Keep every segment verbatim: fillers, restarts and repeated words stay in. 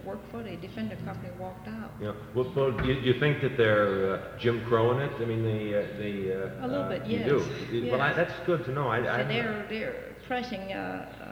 worked for the Defender Company walked out. Yeah. Well, well do you, you think that they're uh, Jim Crow in it? I mean, they, uh, they. Uh, a little bit, uh, yes. You do. Yes. Well, I, that's good to know. I, so I, they're they're crushing uh, uh,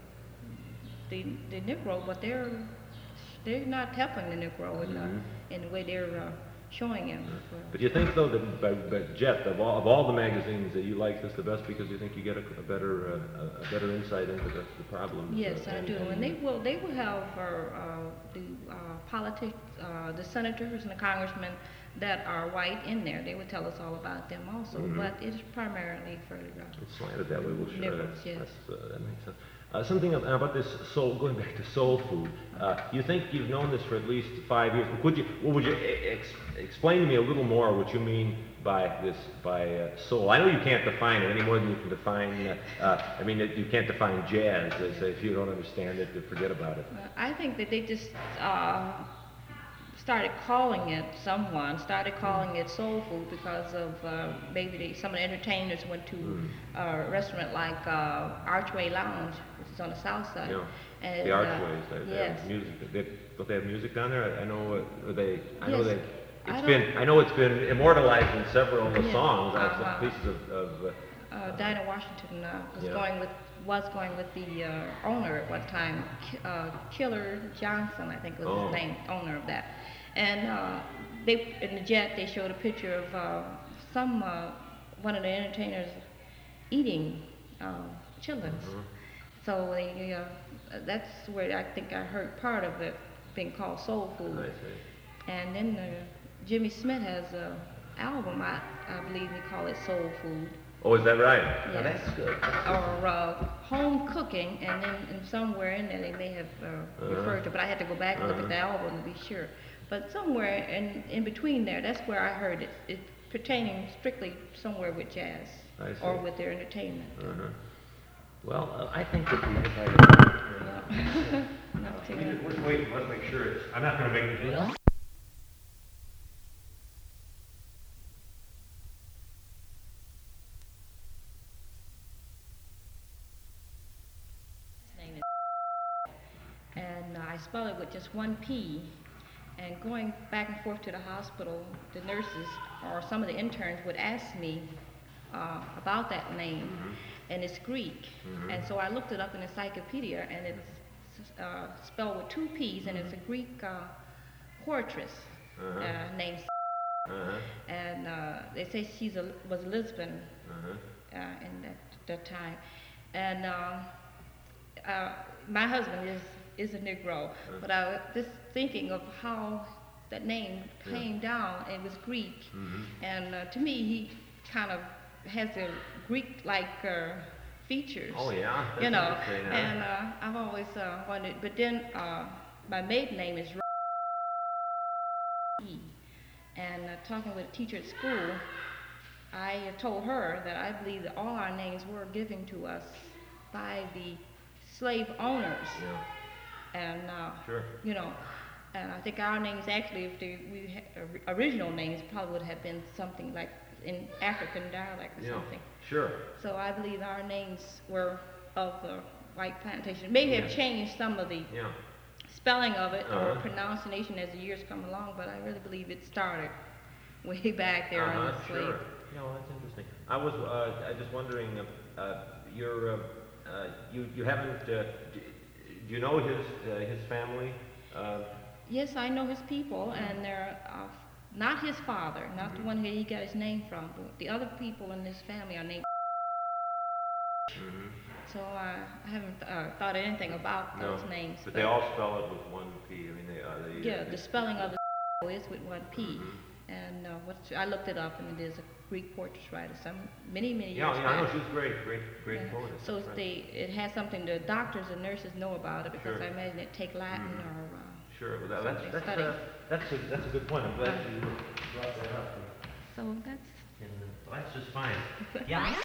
the the Negro, but they're they're not helping the Negro in, mm-hmm. uh, in the way they're uh, showing him. But do you think, though, that by, by Jet, of all, of all the magazines, that you like this the best because you think you get a, a better uh, a better insight into the, the problems? Yes, uh, I and, do, and and they will they will have uh, uh, the uh, politics, uh, the senators and the congressmen that are white in there. They would tell us all about them also, mm-hmm. but it's primarily for. Uh, it's slanted that way. Well, sure, Negroes, that's, yes. that's, uh, that makes sense. Uh, something about this soul, going back to soul food. Uh, you think you've known this for at least five years? Could you, well, would you ex explain to me a little more what you mean by this, by uh, soul? I know you can't define it any more than you can define. Uh, uh, I mean, you can't define jazz. They say if you don't understand it, forget about it. Uh, I think that they just uh, started calling it. Someone started calling it soul food because of uh, maybe they, some of the entertainers went to mm. a restaurant like uh, Archway Lounge, which is on the south side. Yeah. And, the Archways, uh, they, they yes. have music. They, don't they have music down there? I, I know. Uh, they. I yes. know they. It's I been. I know it's been immortalized in several of the yeah. songs. Uh-huh. Uh, some pieces of. of uh, uh, Dinah Washington uh, was yeah. going with was going with the uh, owner at one time, uh, Killer Johnson, I think was oh. his name, owner of that. And uh, they in the Jet they showed a picture of uh, some uh, one of the entertainers eating uh, chitlins. Mm-hmm. So they, uh, that's where I think I heard part of it being called soul food. I see. And then uh, Jimmy Smith has an album, I, I believe he call it Soul Food. Oh, is that right? Yes. Oh, that's good. Or uh, home cooking, and then and somewhere in there they may have uh, uh-huh. referred to, but I had to go back and uh-huh. look at the album to be sure. But somewhere in, in between there, that's where I heard it. It's pertaining strictly somewhere with jazz or with their entertainment. Uh-huh. Well, uh, I think that we have yeah. We're waiting. Let's make sure it's. I'm not going to make it. Yeah. And uh, I spell it with just one P. And going back and forth to the hospital, the nurses or some of the interns would ask me uh, about that name, mm-hmm. and it's Greek. Mm-hmm. And so I looked it up in the encyclopedia, and it's uh, spelled with two P's, mm-hmm. and it's a Greek uh, poetess uh-huh. uh, named. Uh-huh. And uh, they say she was a lesbian uh-huh. uh, in that, that time. And uh, uh, my husband is is a Negro, uh-huh. but I was just thinking of how that name came yeah. down, and it was Greek. Mm-hmm. And uh, to me, he kind of has a Greek-like uh, features. Oh yeah, you know. And uh, I've always uh, wanted, but then uh, my maiden name is E. And uh, talking with a teacher at school, I told her that I believe that all our names were given to us by the slave owners. Yeah. And, uh, sure. you know, and I think our names actually, if they, we had, original names probably would have been something like in African dialect or yeah, something. Sure. So I believe our names were of the white plantation. Maybe yeah. have changed some of the yeah. spelling of it uh-huh. or pronunciation as the years come along, but I really believe it started way back there uh-huh, on the slave. Sure. Yeah, well, that's interesting. I was uh, I just wondering, uh, uh, you're, uh, uh, you, you haven't, uh, do, do you know his, uh, his family? Uh, yes, I know his people, and they're uh, not his father, not mm-hmm. the one who he got his name from, but the other people in his family are named. Mm-hmm. So uh, I haven't uh, thought anything about no, those names. But, but they all spell it with one P. I mean, they are. They, yeah, uh, the spelling of the is with one P. Mm-hmm. And uh, what's, I looked it up, and it is a Greek portrait writer, some many many yeah, years yeah, back. I know she's great, great, great yeah. poet. So right. they, it has something the doctors and nurses know about it, because sure. I imagine it take Latin mm-hmm. or. Uh, Sure, well, that, that's that's, uh, that's a that's a good point. I'm glad uh, you brought that up. So that's. And, uh, well, that's just fine. Yeah.